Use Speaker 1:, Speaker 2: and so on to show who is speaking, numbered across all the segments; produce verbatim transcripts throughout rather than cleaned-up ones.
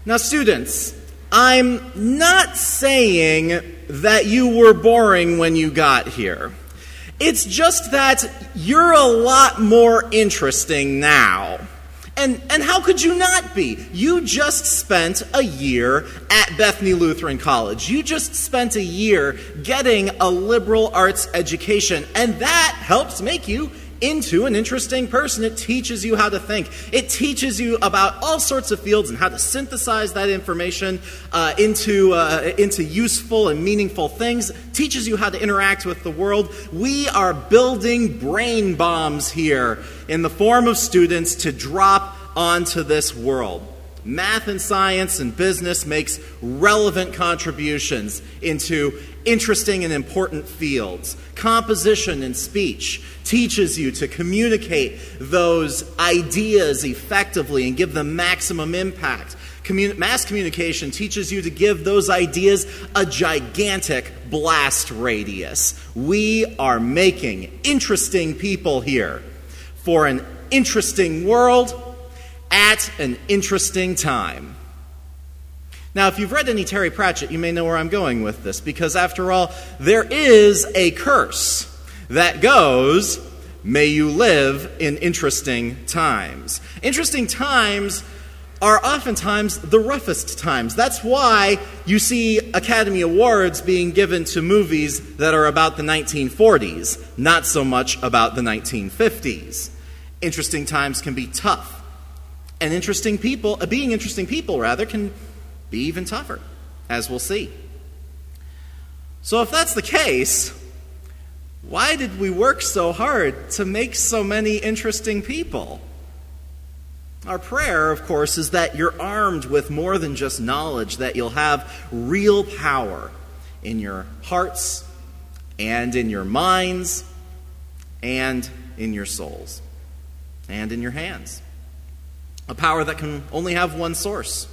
Speaker 1: Now, students, I'm not saying that you were boring when you got here. It's just that you're a lot more interesting now. And and how could you not be? You just spent a year at Bethany Lutheran College. You just spent a year getting a liberal arts education, and that helps make you into an interesting person. It teaches you how to think. It teaches you about all sorts of fields and how to synthesize that information uh, into uh, into useful and meaningful things. It teaches you how to interact with the world. We are building brain bombs here in the form of students to drop onto this world. Math and science and business makes relevant contributions into interesting and important fields. Composition and speech teaches you to communicate those ideas effectively and give them maximum impact. Commun- mass communication teaches you to give those ideas a gigantic blast radius. We are making interesting people here for an interesting world at an interesting time. Now, if you've read any Terry Pratchett, you may know where I'm going with this, because after all, there is a curse that goes, may you live in interesting times. Interesting times are oftentimes the roughest times. That's why you see Academy Awards being given to movies that are about the nineteen forties, not so much about the nineteen fifties. Interesting times can be tough. And interesting people, uh, being interesting people, rather, can be even tougher, as we'll see. So if that's the case, why did we work so hard to make so many interesting people? Our prayer, of course, is that you're armed with more than just knowledge, that you'll have real power in your hearts and in your minds and in your souls and in your hands. A power that can only have one source.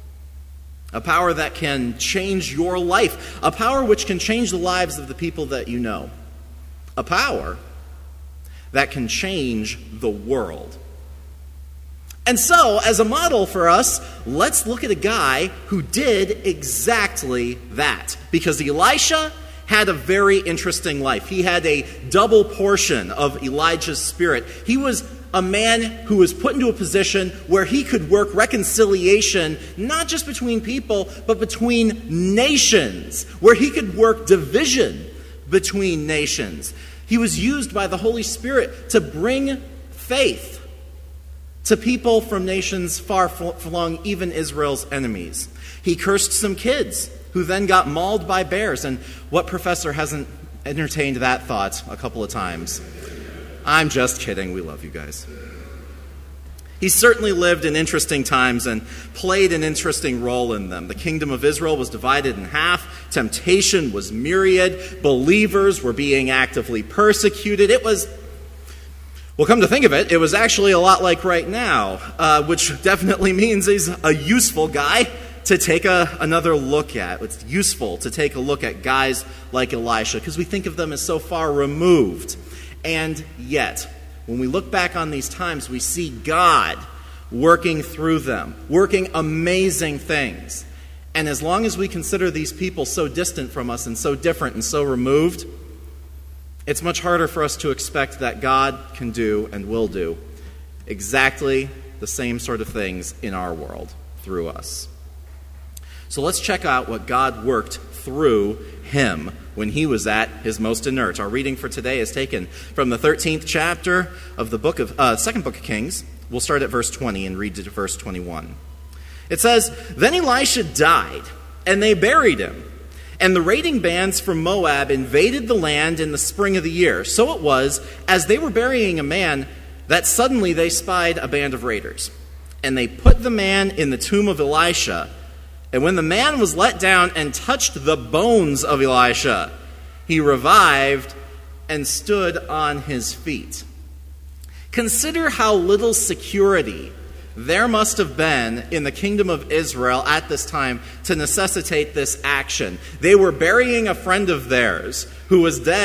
Speaker 1: A power that can change your life. A power which can change the lives of the people that you know. A power that can change the world. And so, as a model for us, let's look at a guy who did exactly that. Because Elisha had a very interesting life. He had a double portion of Elijah's spirit. He was a man who was put into a position where he could work reconciliation, not just between people, but between nations, where he could work division between nations. He was used by the Holy Spirit to bring faith to people from nations far flung, even Israel's enemies. He cursed some kids who then got mauled by bears. And what professor hasn't entertained that thought a couple of times? I'm just kidding. We love you guys. He certainly lived in interesting times and played an interesting role in them. The kingdom of Israel was divided in half. Temptation was myriad. Believers were being actively persecuted. It was, well, come to think of it, it was actually a lot like right now, uh, which definitely means he's a useful guy to take a, another look at. It's useful to take a look at guys like Elisha because we think of them as so far removed. And yet, when we look back on these times, we see God working through them, working amazing things. And as long as we consider these people so distant from us and so different and so removed, it's much harder for us to expect that God can do and will do exactly the same sort of things in our world through us. So let's check out what God worked through him when he was at his most inert. Our reading for today is taken from the thirteenth chapter of the book of uh, second book of Kings. We'll start at verse twenty and read to verse twenty-one. It says, "Then Elisha died, and they buried him. And the raiding bands from Moab invaded the land in the spring of the year. So it was, as they were burying a man, that suddenly they spied a band of raiders. And they put the man in the tomb of Elisha. And when the man was let down and touched the bones of Elisha, he revived and stood on his feet." Consider how little security there must have been in the kingdom of Israel at this time to necessitate this action. They were burying a friend of theirs who was dead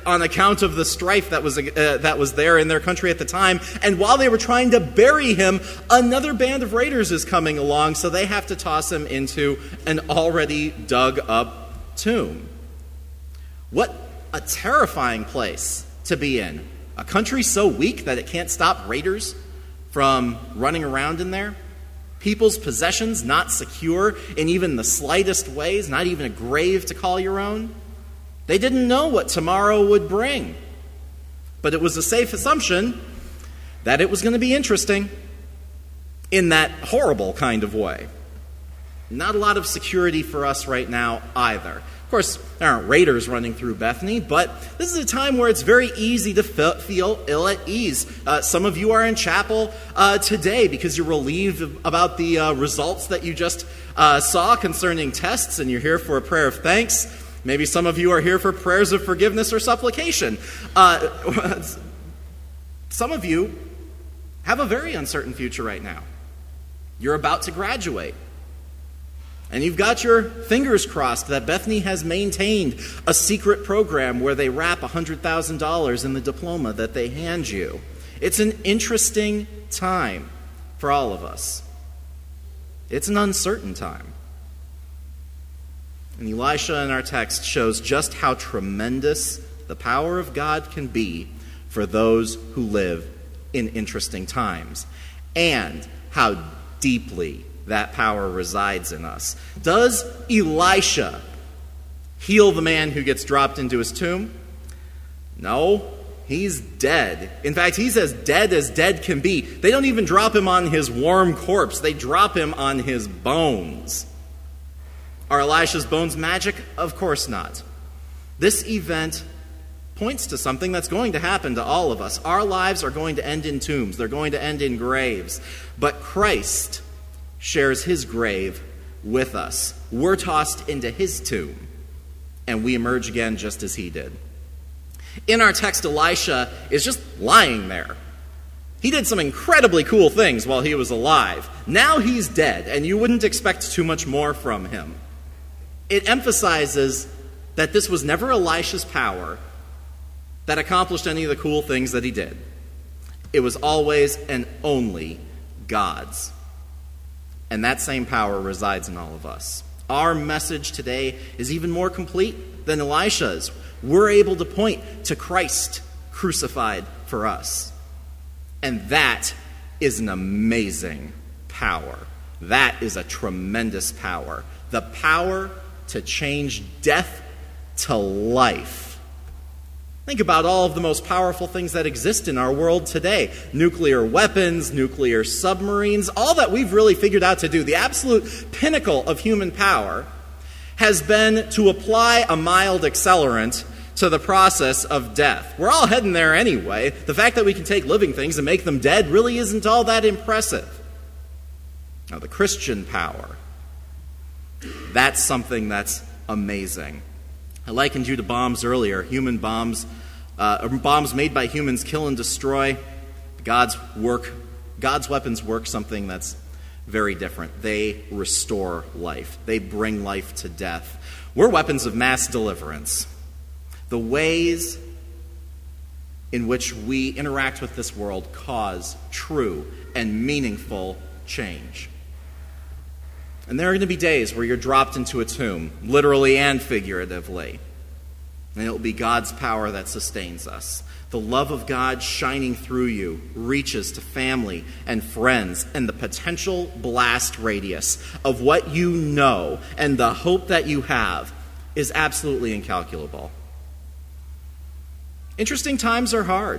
Speaker 1: on account of the strife that was uh, that was there in their country at the time. And while they were trying to bury him, another band of raiders is coming along, so they have to toss him into an already dug up tomb. What a terrifying place to be in. A country so weak that it can't stop raiders from running around in there. People's possessions not secure in even the slightest ways, not even a grave to call your own. They didn't know what tomorrow would bring. But it was a safe assumption that it was going to be interesting in that horrible kind of way. Not a lot of security for us right now either. Of course, there aren't raiders running through Bethany, but this is a time where it's very easy to feel ill at ease. Uh, some of you are in chapel uh, today because you're relieved about the uh, results that you just uh, saw concerning tests, and you're here for a prayer of thanks. Maybe some of you are here for prayers of forgiveness or supplication. Uh, some of you have a very uncertain future right now. You're about to graduate. And you've got your fingers crossed that Bethany has maintained a secret program where they wrap one hundred thousand dollars in the diploma that they hand you. It's an interesting time for all of us. It's an uncertain time. And Elisha in our text shows just how tremendous the power of God can be for those who live in interesting times, and how deeply that power resides in us. Does Elisha heal the man who gets dropped into his tomb? No, he's dead. In fact, he's as dead as dead can be. They don't even drop him on his warm corpse. They drop him on his bones. Are Elisha's bones magic? Of course not. This event points to something that's going to happen to all of us. Our lives are going to end in tombs. They're going to end in graves. But Christ shares his grave with us. We're tossed into his tomb, and we emerge again just as he did. In our text, Elisha is just lying there. He did some incredibly cool things while he was alive. Now he's dead, and you wouldn't expect too much more from him. It emphasizes that this was never Elisha's power that accomplished any of the cool things that he did. It was always and only God's. And that same power resides in all of us. Our message today is even more complete than Elisha's. We're able to point to Christ crucified for us. And that is an amazing power. That is a tremendous power. The power to change death to life. Think about all of the most powerful things that exist in our world today. Nuclear weapons, nuclear submarines, all that we've really figured out to do. The absolute pinnacle of human power has been to apply a mild accelerant to the process of death. We're all heading there anyway. The fact that we can take living things and make them dead really isn't all that impressive. Now, the Christian power, that's something that's amazing. I likened you to bombs earlier. Human bombs, uh, bombs made by humans kill and destroy. God's work, God's weapons work something that's very different. They restore life. They bring life to death. We're weapons of mass deliverance. The ways in which we interact with this world cause true and meaningful change. And there are going to be days where you're dropped into a tomb, literally and figuratively. And it will be God's power that sustains us. The love of God shining through you reaches to family and friends, and the potential blast radius of what you know and the hope that you have is absolutely incalculable. Interesting times are hard.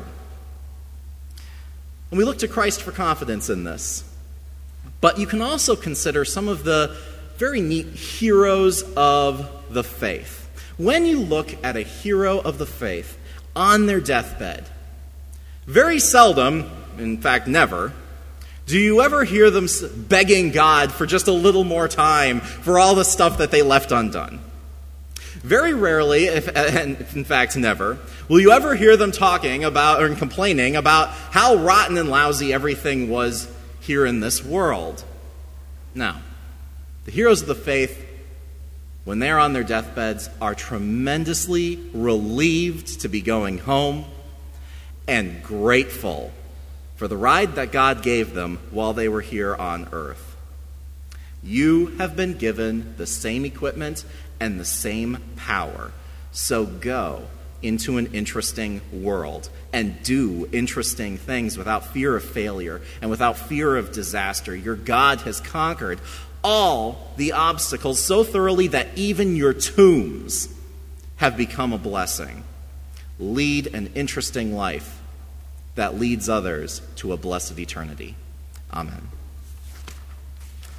Speaker 1: And we look to Christ for confidence in this. But you can also consider some of the very neat heroes of the faith. When you look at a hero of the faith on their deathbed, very seldom, in fact never, do you ever hear them begging God for just a little more time for all the stuff that they left undone. Very rarely, if, and in fact never, will you ever hear them talking about or complaining about how rotten and lousy everything was here in this world. Now, the heroes of the faith when they're on their deathbeds, are tremendously relieved to be going home and grateful for the ride that God gave them while they were here on earth. You have been given the same equipment and the same power. So go into an interesting world and do interesting things without fear of failure and without fear of disaster. Your God has conquered all the obstacles so thoroughly that even your tombs have become a blessing. Lead an interesting life that leads others to a blessed eternity. Amen.